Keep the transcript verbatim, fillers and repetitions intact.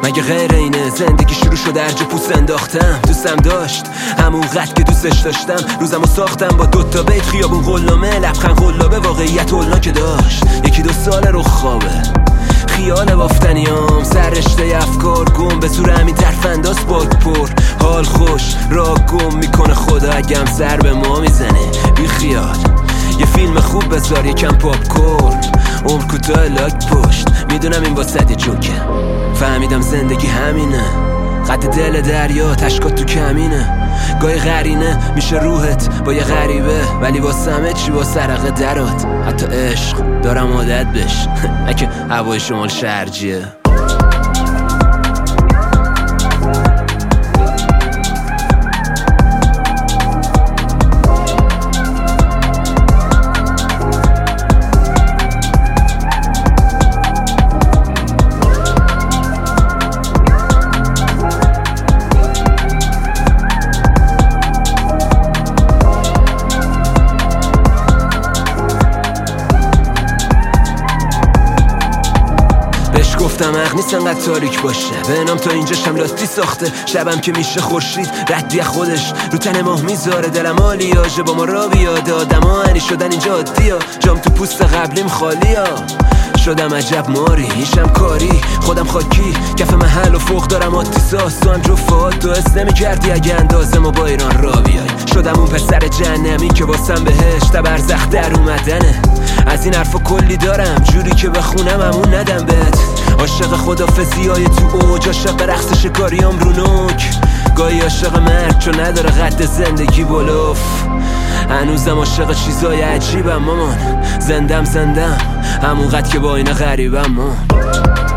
مگه غیر اینه؟ زندگی شروع شد هرجا پوست انداختم. دوستم داشت همون قد که دوستش داشتم. روزمو ساختم با دوتا بیت خیابون قلامه، لبخند قلابه، واقعیت هلنا که داشت. یکی دو سال رو خوابه خیال بافتنیام، سر رشته افکار گم به زور همین ترفنداز باک پر. حال خوش راه گم میکنه خدا اگم سر به ما میزنه. بی خیال یه فیلم خوب بذار یکم پاپ کورن، عمر کوتاه لاک پشت. میدونم این واسه جوکه، فهمیدم زندگی همینه، قد دل دریا تشکات تو کمینه. گاهی غرینه میشه روحت با یه غریبه، ولی واسه همه چی با سرقه درات. حتی عشق دارم عادت بش اگه هوای شمال شرجیه. گفتم حق نیست انقدر تاریک باشه، به نام تا اینجاشم لاستی ساخته. شبم که میشه خورشید ردی خودش رو تن ماه میذاره. دلم آلیاژه با ما را بیاده، آدم ها هنی شدن اینجا عادیا. جام تو پوست قبلیم خالیا، شدم عجب ماری ایشم کاری. خودم خاکی کف محل و فوق دارم آتیساس. تو هم جفات تو اس نمی کردی اگه اندازه ما با ایران را بیای. شدم اون پسر جهنمی که واسم بهشت برزخ در اومدنه. از این حرفا کلی دارم جوری که بخونم همون ندم بهت. عاشق خدافزی های تو اوج، عاشق رقص شکاریام رو نوک. گاهی عاشق مرگ چون نداره قد زندگی بلوف. هنوزم عاشق چیزای عجیبم مامان، زندم زندم همون قد که با اینا غریبم مان.